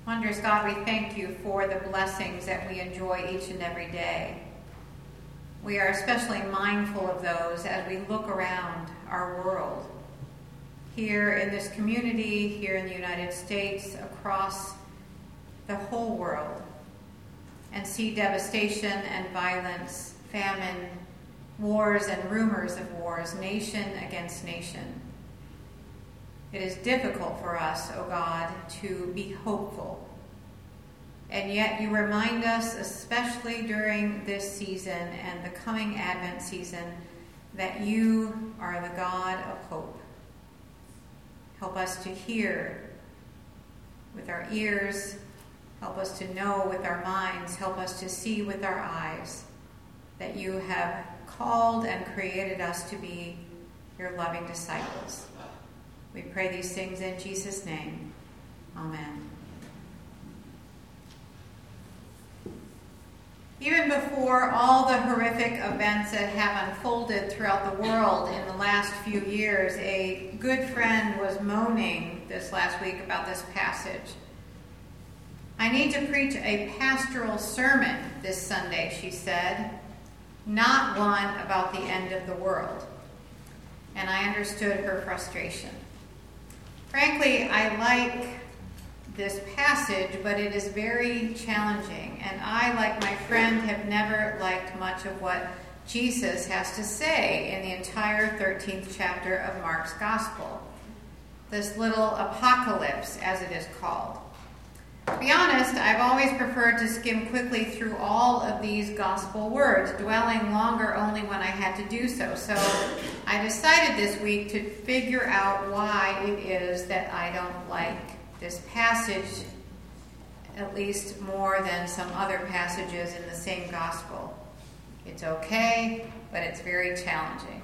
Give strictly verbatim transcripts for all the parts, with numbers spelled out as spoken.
Wondrous God, we thank you for the blessings that we enjoy each and every day. We are especially mindful of those as we look around our world. Here in this community, here in the United States, across the whole world, and see devastation and violence, famine, wars and rumors of wars, nation against nation. It is difficult for us, O God, to be hopeful. And yet you remind us, especially during this season and the coming Advent season, that you are the God of hope. Help us to hear with our ears. Help us to know with our minds. Help us to see with our eyes that you have called and created us to be your loving disciples. We pray these things in Jesus' name. Amen. Even before all the horrific events that have unfolded throughout the world in the last few years, a good friend was moaning this last week about this passage. I need to preach a pastoral sermon this Sunday, she said, not one about the end of the world. And I understood her frustration. Frankly, I like this passage, but it is very challenging. And I, like my friend, have never liked much of what Jesus has to say in the entire thirteenth chapter of Mark's Gospel. This little apocalypse, as it is called. To be honest, I've always preferred to skim quickly through all of these gospel words, dwelling longer only when I had to do so. So I decided this week to figure out why it is that I don't like this passage, at least more than some other passages in the same gospel. It's okay, but it's very challenging.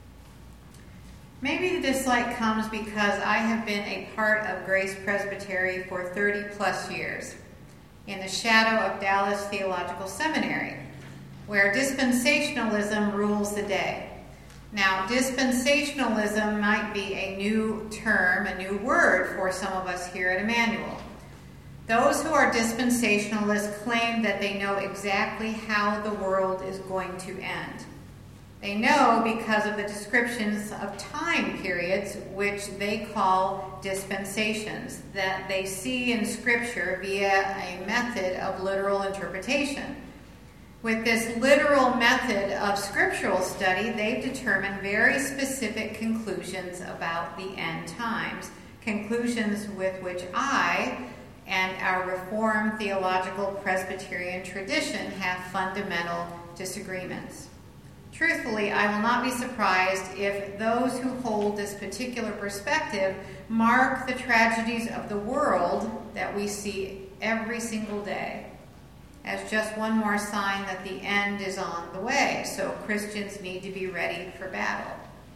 Maybe the dislike comes because I have been a part of Grace Presbytery for thirty plus years, in the shadow of Dallas Theological Seminary, where dispensationalism rules the day. Now, dispensationalism might be a new term, a new word for some of us here at Emmanuel. Those who are dispensationalists claim that they know exactly how the world is going to end. They know because of the descriptions of time periods, which they call dispensations, that they see in Scripture via a method of literal interpretation. With this literal method of scriptural study, they've determined very specific conclusions about the end times, conclusions with which I and our Reformed theological Presbyterian tradition have fundamental disagreements. Truthfully, I will not be surprised if those who hold this particular perspective mark the tragedies of the world that we see every single day as just one more sign that the end is on the way, so Christians need to be ready for battle.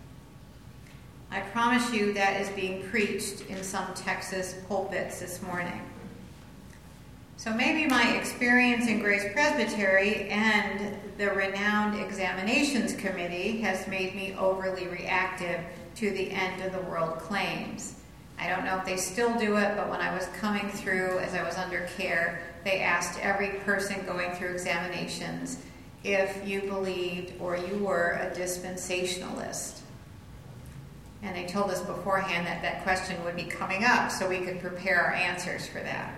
I promise you that is being preached in some Texas pulpits this morning. So maybe my experience in Grace Presbytery and the renowned Examinations Committee has made me overly reactive to the end of the world claims. I don't know if they still do it, but when I was coming through, as I was under care, they asked every person going through examinations if you believed or you were a dispensationalist. And they told us beforehand that that question would be coming up so we could prepare our answers for that.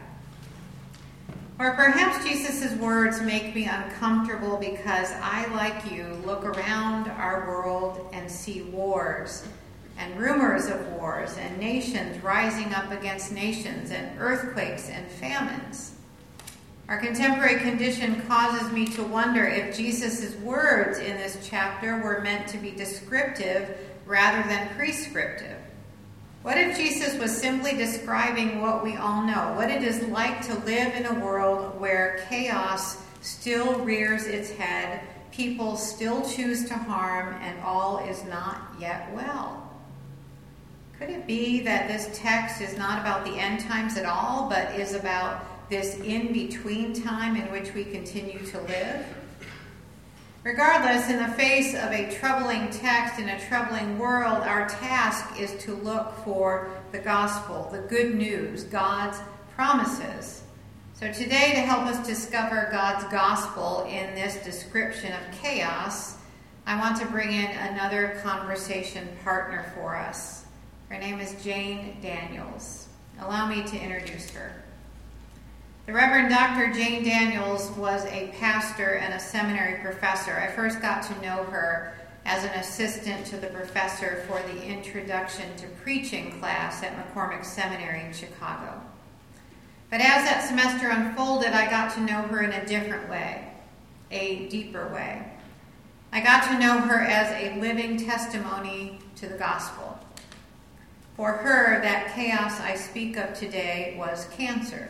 Or perhaps Jesus' words make me uncomfortable because I, like you, look around our world and see wars and rumors of wars and nations rising up against nations and earthquakes and famines. Our contemporary condition causes me to wonder if Jesus' words in this chapter were meant to be descriptive rather than prescriptive. What if Jesus was simply describing what we all know, what it is like to live in a world where chaos still rears its head, people still choose to harm, and all is not yet well? Could it be that this text is not about the end times at all, but is about this in-between time in which we continue to live? Regardless, in the face of a troubling text in a troubling world, our task is to look for the gospel, the good news, God's promises. So today, to help us discover God's gospel in this description of chaos, I want to bring in another conversation partner for us. Her name is Jane Daniels. Allow me to introduce her. The Reverend Doctor Jane Daniels was a pastor and a seminary professor. I first got to know her as an assistant to the professor for the Introduction to Preaching class at McCormick Seminary in Chicago. But as that semester unfolded, I got to know her in a different way, a deeper way. I got to know her as a living testimony to the gospel. For her, that chaos I speak of today was cancer.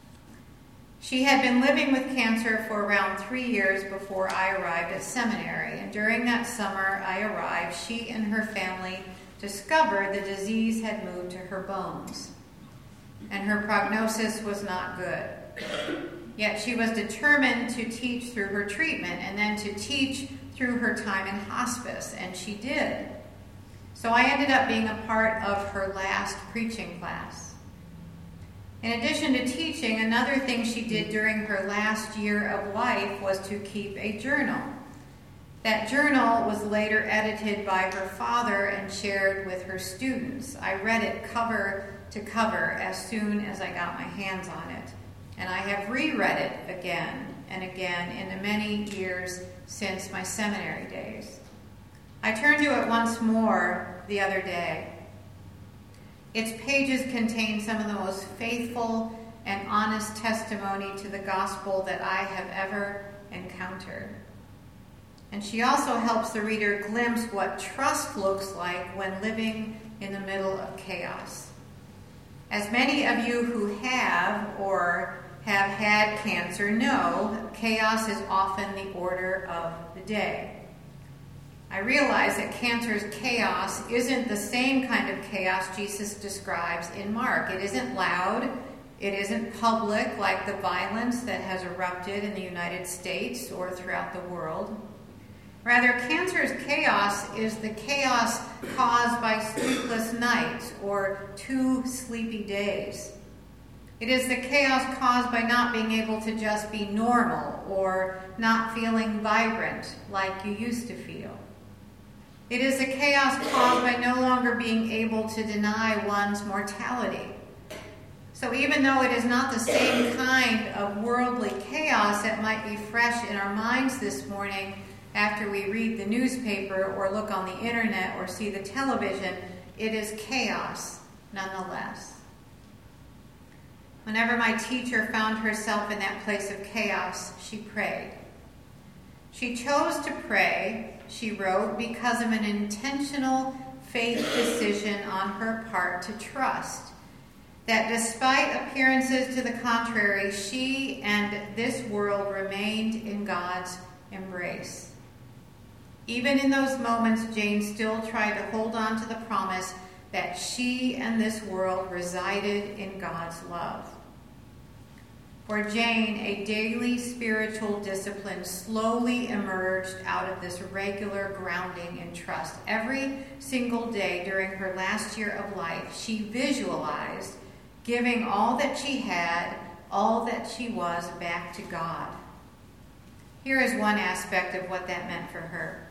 She had been living with cancer for around three years before I arrived at seminary, and during that summer I arrived, she and her family discovered the disease had moved to her bones, and her prognosis was not good. Yet she was determined to teach through her treatment and then to teach through her time in hospice, and she did. So I ended up being a part of her last preaching class. In addition to teaching, another thing she did during her last year of life was to keep a journal. That journal was later edited by her father and shared with her students. I read it cover to cover as soon as I got my hands on it. And I have reread it again and again in the many years since my seminary days. I turned to it once more the other day. Its pages contain some of the most faithful and honest testimony to the gospel that I have ever encountered. And she also helps the reader glimpse what trust looks like when living in the middle of chaos. As many of you who have or have had cancer know, chaos is often the order of the day. I realize that cancer's chaos isn't the same kind of chaos Jesus describes in Mark. It isn't loud. It isn't public like the violence that has erupted in the United States or throughout the world. Rather, cancer's chaos is the chaos caused by sleepless nights or too sleepy days. It is the chaos caused by not being able to just be normal or not feeling vibrant like you used to feel. It is the chaos caused by no longer being able to deny one's mortality. So even though it is not the same kind of worldly chaos that might be fresh in our minds this morning after we read the newspaper or look on the internet or see the television, it is chaos nonetheless. Whenever my teacher found herself in that place of chaos, she prayed. She chose to pray, she wrote, because of an intentional faith decision on her part to trust that despite appearances to the contrary, she and this world remained in God's embrace. Even in those moments, Jane still tried to hold on to the promise that she and this world resided in God's love. For Jane, a daily spiritual discipline slowly emerged out of this regular grounding in trust. Every single day during her last year of life, she visualized giving all that she had, all that she was, back to God. Here is one aspect of what that meant for her.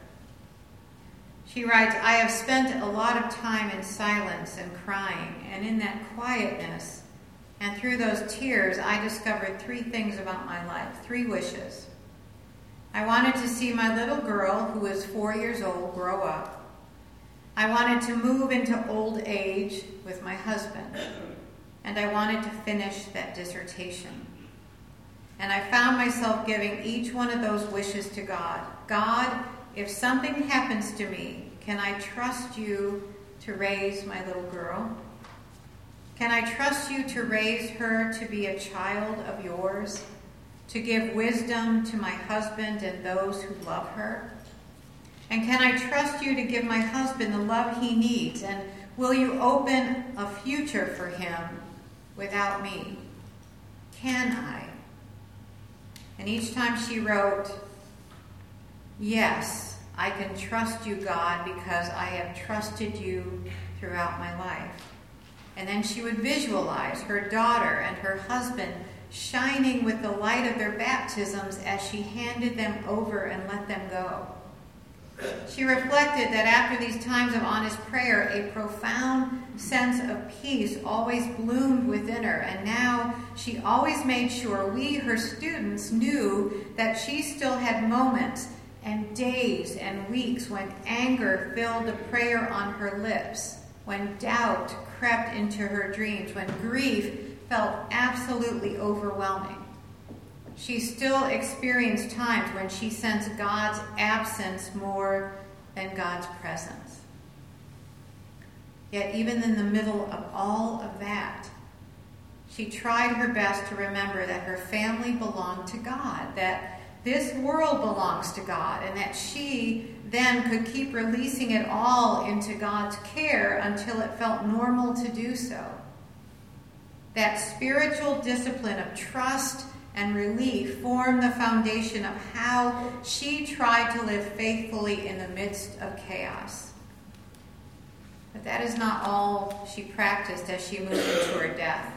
She writes, "I have spent a lot of time in silence and crying, and in that quietness, and through those tears, I discovered three things about my life, three wishes. I wanted to see my little girl, who is four years old, grow up. I wanted to move into old age with my husband. And I wanted to finish that dissertation. And I found myself giving each one of those wishes to God. God, if something happens to me, can I trust you to raise my little girl? Can I trust you to raise her to be a child of yours, to give wisdom to my husband and those who love her? And can I trust you to give my husband the love he needs? And will you open a future for him without me? Can I?" And each time she wrote, "Yes, I can trust you, God, because I have trusted you throughout my life." And then she would visualize her daughter and her husband shining with the light of their baptisms as she handed them over and let them go. She reflected that after these times of honest prayer, a profound sense of peace always bloomed within her, and now she always made sure we, her students, knew that she still had moments and days and weeks when anger filled the prayer on her lips, when doubt crept into her dreams, when grief felt absolutely overwhelming. She still experienced times when she sensed God's absence more than God's presence. Yet even in the middle of all of that, she tried her best to remember that her family belonged to God, that this world belongs to God, and that she then could keep releasing it all into God's care until it felt normal to do so. That spiritual discipline of trust and relief formed the foundation of how she tried to live faithfully in the midst of chaos. But that is not all she practiced as she moved into her death.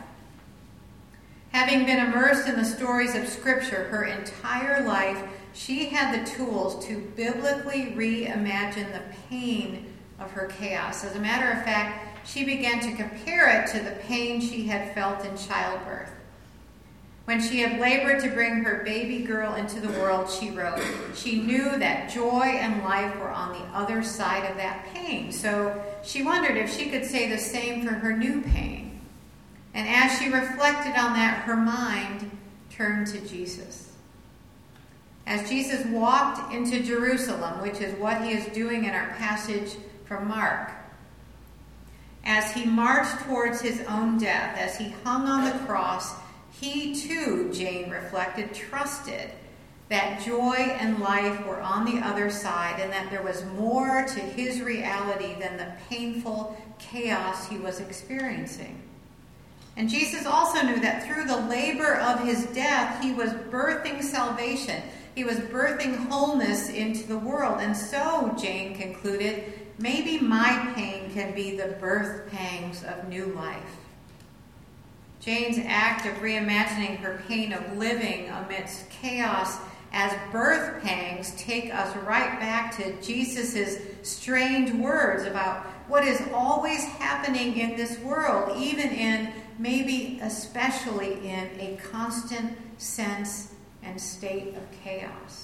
Having been immersed in the stories of Scripture her entire life, she had the tools to biblically reimagine the pain of her chaos. As a matter of fact, she began to compare it to the pain she had felt in childbirth. When she had labored to bring her baby girl into the world, she wrote, she knew that joy and life were on the other side of that pain. So she wondered if she could say the same for her new pain. And as she reflected on that, her mind turned to Jesus. As Jesus walked into Jerusalem, which is what he is doing in our passage from Mark, as he marched towards his own death, as he hung on the cross, he too, Jane reflected, trusted that joy and life were on the other side and that there was more to his reality than the painful chaos he was experiencing. And Jesus also knew that through the labor of his death, he was birthing salvation. He was birthing wholeness into the world. And so, Jane concluded, maybe my pain can be the birth pangs of new life. Jane's act of reimagining her pain of living amidst chaos as birth pangs take us right back to Jesus' strange words about what is always happening in this world, even in, maybe especially in, a constant sense and state of chaos.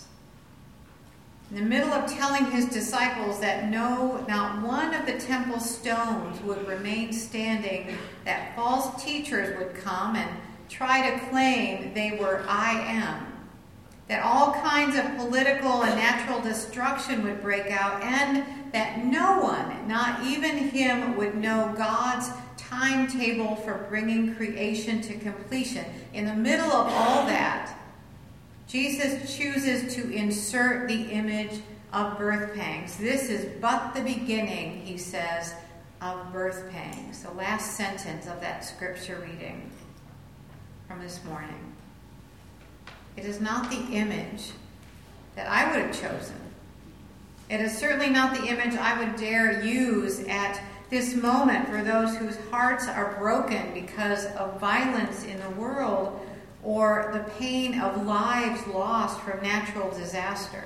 In the middle of telling his disciples that no, not one of the temple stones would remain standing, that false teachers would come and try to claim they were I am, that all kinds of political and natural destruction would break out, and that no one, not even him, would know God's timetable for bringing creation to completion. In the middle of all that, Jesus chooses to insert the image of birth pangs. This is but the beginning, he says, of birth pangs. The last sentence of that scripture reading from this morning. It is not the image that I would have chosen. It is certainly not the image I would dare use at this moment for those whose hearts are broken because of violence in the world, or the pain of lives lost from natural disaster.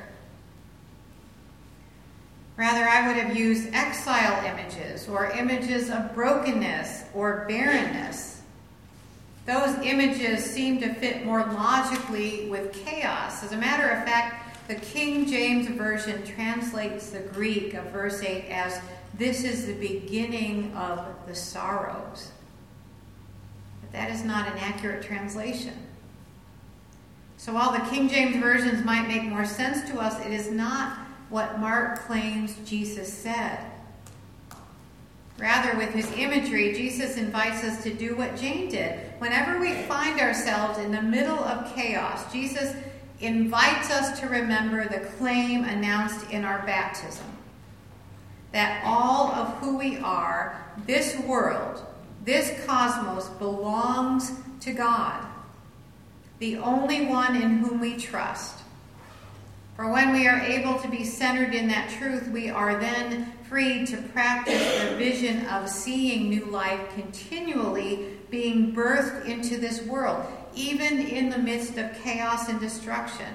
Rather, I would have used exile images or images of brokenness or barrenness. Those images seem to fit more logically with chaos. As a matter of fact, the King James Version translates the Greek of verse eight as, "This is the beginning of the sorrows." But that is not an accurate translation. So while the King James versions might make more sense to us, it is not what Mark claims Jesus said. Rather, with his imagery, Jesus invites us to do what Jane did. Whenever we find ourselves in the middle of chaos, Jesus invites us to remember the claim announced in our baptism, that all of who we are, this world, this cosmos, belongs to God, the only one in whom we trust. For when we are able to be centered in that truth, we are then free to practice the vision of seeing new life continually being birthed into this world, even in the midst of chaos and destruction.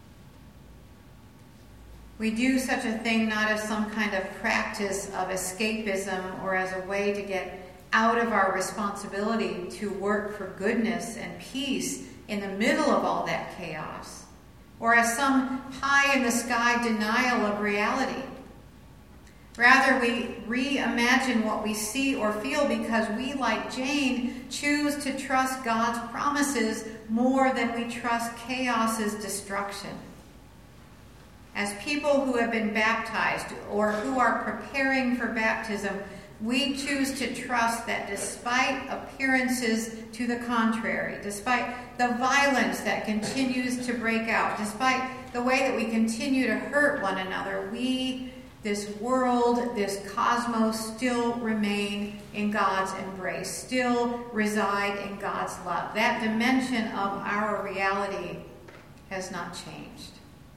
We do such a thing not as some kind of practice of escapism or as a way to get out of our responsibility to work for goodness and peace in the middle of all that chaos, or as some pie-in-the-sky denial of reality. Rather, we reimagine what we see or feel because we, like Jane, choose to trust God's promises more than we trust chaos's destruction. As people who have been baptized or who are preparing for baptism, we choose to trust that despite appearances to the contrary, despite the violence that continues to break out, despite the way that we continue to hurt one another, we, this world, this cosmos, still remain in God's embrace, still reside in God's love. That dimension of our reality has not changed.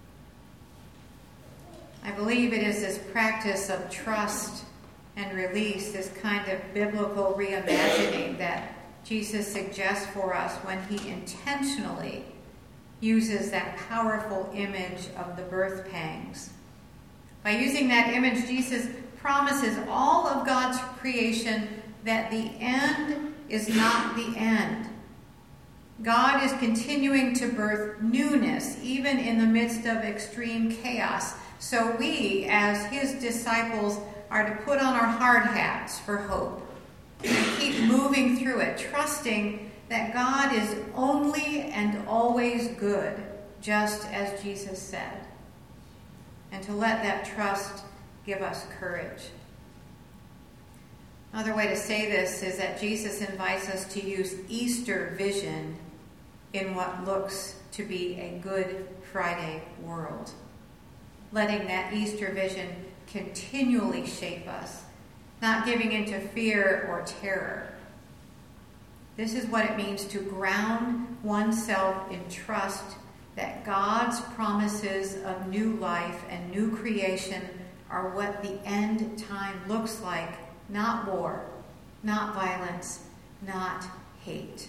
I believe it is this practice of trust and release, this kind of biblical reimagining that Jesus suggests for us when he intentionally uses that powerful image of the birth pangs. By using that image, Jesus promises all of God's creation that the end is not the end. God is continuing to birth newness, even in the midst of extreme chaos. So we, as his disciples, are to put on our hard hats for hope and keep moving through it, trusting that God is only and always good, just as Jesus said. And to let that trust give us courage. Another way to say this is that Jesus invites us to use Easter vision in what looks to be a Good Friday world. Letting that Easter vision continually shape us, not giving into fear or terror. This is what it means to ground oneself in trust that God's promises of new life and new creation are what the end time looks like, not war, not violence, not hate.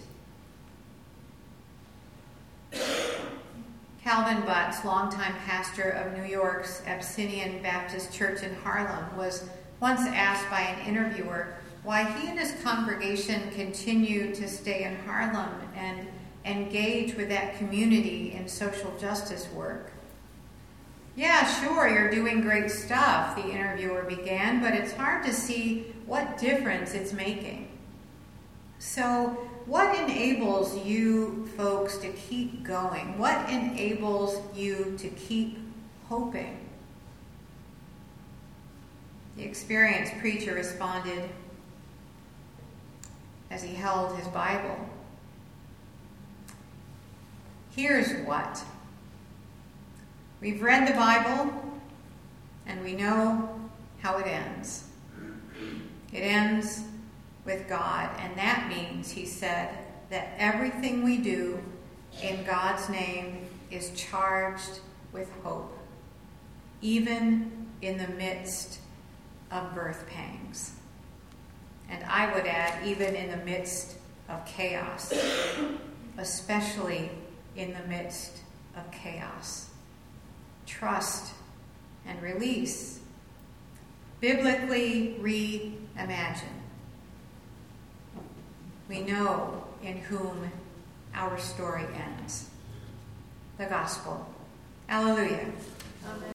Calvin Butts, longtime pastor of New York's Abyssinian Baptist Church in Harlem, was once asked by an interviewer why he and his congregation continued to stay in Harlem and engage with that community in social justice work. Yeah, sure, you're doing great stuff, the interviewer began, but it's hard to see what difference it's making. So, what enables you folks to keep going? What enables you to keep hoping? The experienced preacher responded as he held his Bible. Here's what. We've read the Bible, and we know how it ends. It ends with God, and that means, he said, that everything we do in God's name is charged with hope, even in the midst of birth pangs. And I would add, even in the midst of chaos, especially in the midst of chaos. Trust and release. Biblically reimagine. We know in whom our story ends. The gospel. Hallelujah. Amen.